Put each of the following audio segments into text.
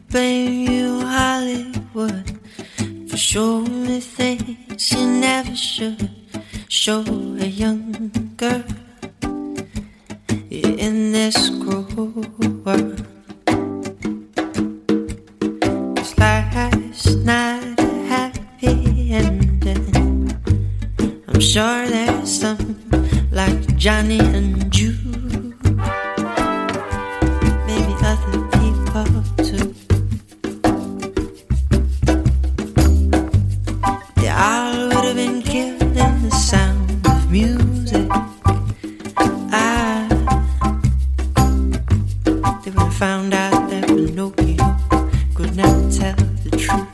blame you, Hollywood, for showing me things you never should show a young girl in this cruel world. 'Cause last night a happy ending. I'm sure there's some like Johnny and Jude, maybe other people too. They all would have been killed in the sound of music. They would have found out that Pinocchio could never tell the truth.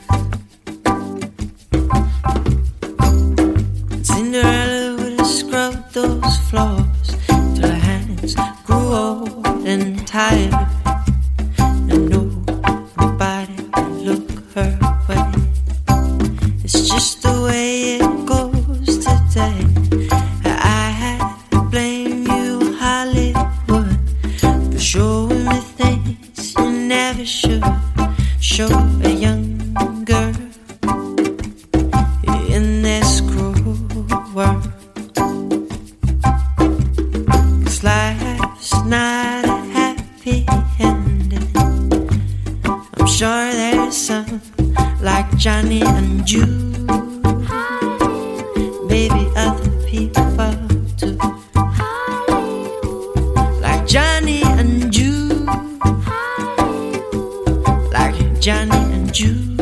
And Cinderella would have scrubbed those floors till her hands grew old and tired, and nobody could look her way. It's just the way it goes today. I blame you, Hollywood, for showing me things you never should show a young girl in this cruel world. 'Cause life's not a happy ending. I'm sure there's some like Johnny and Jude, maybe other people too, like Johnny and Jude, like Johnny and Jude.